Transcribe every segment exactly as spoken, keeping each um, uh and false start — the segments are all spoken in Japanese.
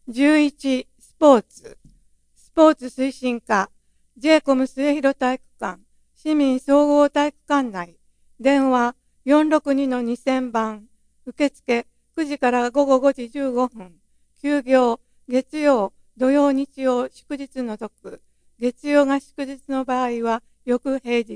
じゅういち、スポーツ。スポーツ推進課、ジェイコム末広体育館、市民総合体育館内、電話 よんろくにのにせん 番、受付くじから午後ごじじゅうごふん、休業、月曜、土曜、日曜、祝日除く、月曜が祝日の場合は翌平日。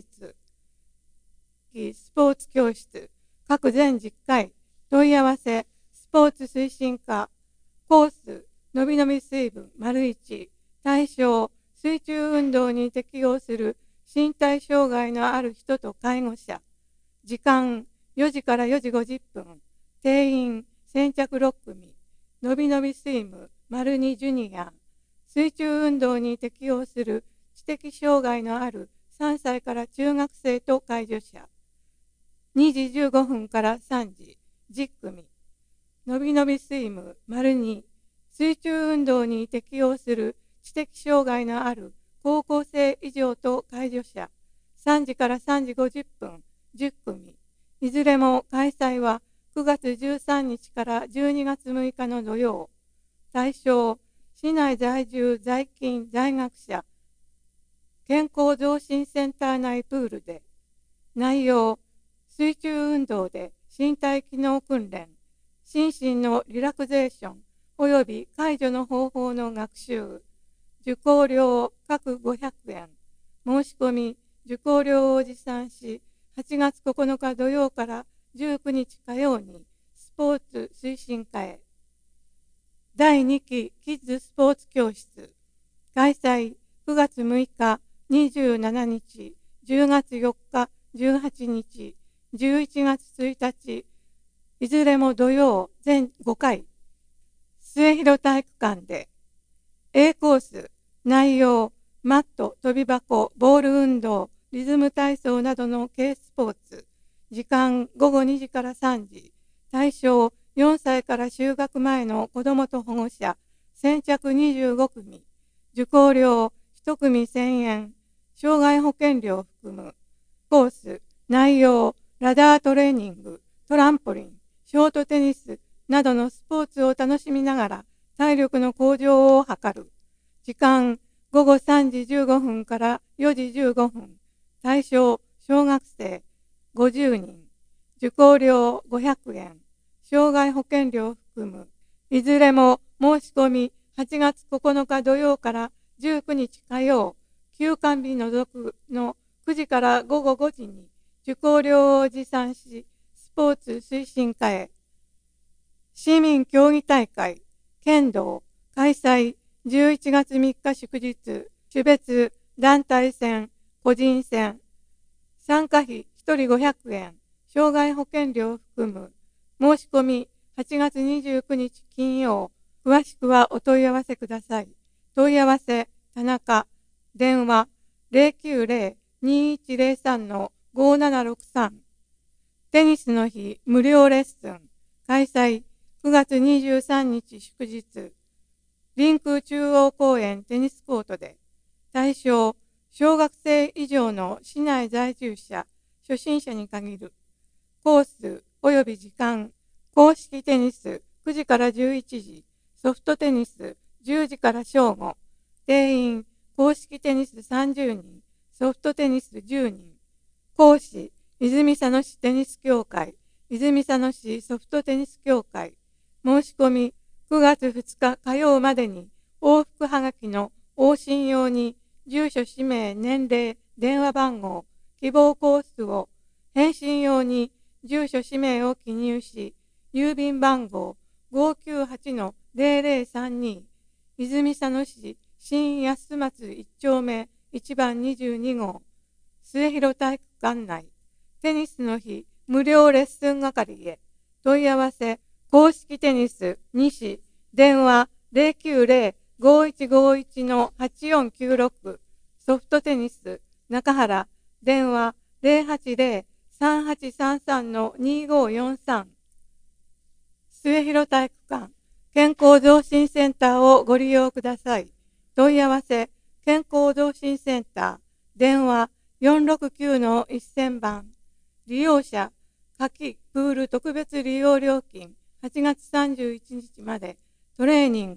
スポーツ教室、各全じゅっかい、問い合わせ、スポーツ推進課、コース、のびのび水分、丸いち、対象、水中運動に適応する身体障害のある人と介護者。時間、よじからよじごじゅっぷん。定員、先着ろっくみ。のびのびスイム、丸にジュニア。水中運動に適応する知的障害のあるさんさいから中学生と介助者。にじじゅうごふんからさんじ、じゅっくみ。のびのびスイム、丸に。水中運動に適応する知的障害のある高校生以上と介助者、さんじからさんじごじゅっぷん、じゅっくみ。いずれも開催はくがつじゅうさんにちからじゅうにがつむいかの土曜。対象、市内在住在勤在学者、健康増進センター内プールで。内容、水中運動で身体機能訓練、心身のリラクゼーション、および介助の方法の学習。受講料各ごひゃくえん。申し込み、受講料を持参し、はちがつここのか土曜からじゅうくにち火曜にスポーツ推進課へ。だいにきキッズスポーツ教室。開催くがつむいか、にじゅうしちにち、じゅうがつよっか、じゅうはちにち、じゅういちがつついたち、いずれも土曜全ごかい。末広体育館で。A コース、内容、マット、飛び箱、ボール運動、リズム体操などの軽スポーツ。時間、ごごにじからさんじ。対象、よんさいから就学前の子どもと保護者、先着にじゅうごくみ。受講料、いちくみせんえん。障害保険料を含む。コース、内容、ラダートレーニング、トランポリン、ショートテニスなどのスポーツを楽しみながら体力の向上を図る。時間、ごごさんじじゅうごふんからよじじゅうごふん。対象、小学生ごじゅうにん。受講料ごひゃくえん。障害保険料を含む。いずれも申し込みはちがつここのか土曜からじゅうくにち火曜、休館日除くのくじからごごごじに受講料を持参し、スポーツ推進課へ。市民競技大会、剣道、開催、じゅういちがつみっか祝日、種別、団体戦、個人戦。参加費ひとりごひゃくえん、障害保険料を含む。申し込みはちがつにじゅうくにち金曜。詳しくはお問い合わせください。問い合わせ、田中。電話、ゼロきゅうゼロ にいちゼロさん ごななろくさん。テニスの日、無料レッスン。開催、くがつにじゅうさんにち祝日。臨空中央公園テニスコートで。対象、小学生以上の市内在住者、初心者に限る。コース及び時間、公式テニスくじからじゅういちじ、ソフトテニスじゅうじから正午。定員、公式テニスさんじゅうにん、ソフトテニスじゅうにん。講師、泉佐野市テニス協会、泉佐野市ソフトテニス協会。申し込み、くがつふつか火曜までに往復はがきの往診用に住所、氏名、年齢、電話番号、希望コースを、返信用に住所、氏名を記入し、郵便番号 ごきゅうはちのゼロゼロさんに、泉佐野市新安松いち丁目いちばんにじゅうにごう、末広体育館内、テニスの日無料レッスン係へ。問い合わせ、公式テニス西、電話 ゼロきゅうゼロ ごいちごいち はちよんきゅうろく、ソフトテニス中原、電話 ゼロはちゼロ さんはちさんさん にごよんさん。末広体育館健康増進センターをご利用ください。問い合わせ、健康増進センター、電話 よんろくきゅうのせん 番。利用者、夏季プール特別利用料金はちがつさんじゅういちにちまで、トレーニング、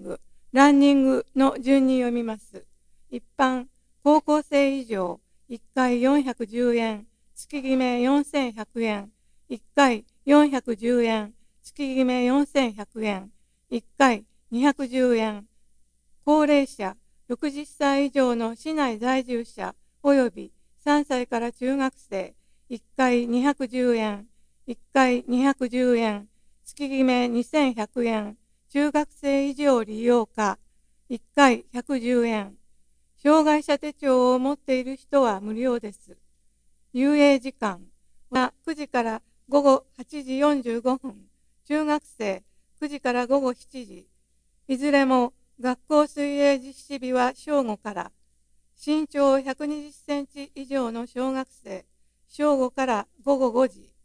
ランニングの順に読みます。一般、高校生以上、いっかいよんひゃくじゅうえん、月決めよんせんひゃくえん、いっかいよんひゃくじゅうえん、月決めよんせんひゃくえん、いっかいにひゃくじゅうえん、高齢者、ろくじゅっさい以上の市内在住者及びさんさいから中学生、いっかいにひゃくじゅうえん、いっかいにひゃくじゅうえん、月決めにせんひゃくえん、中学生以上利用か、いっかいひゃくじゅうえん。障害者手帳を持っている人は無料です。遊泳時間はくじから午後はちじよんじゅうごふん、中学生くじから午後しちじ、いずれも学校水泳実施日は正午から、身長ひゃくにじゅっセンチ以上の小学生、正午から午後ごじ、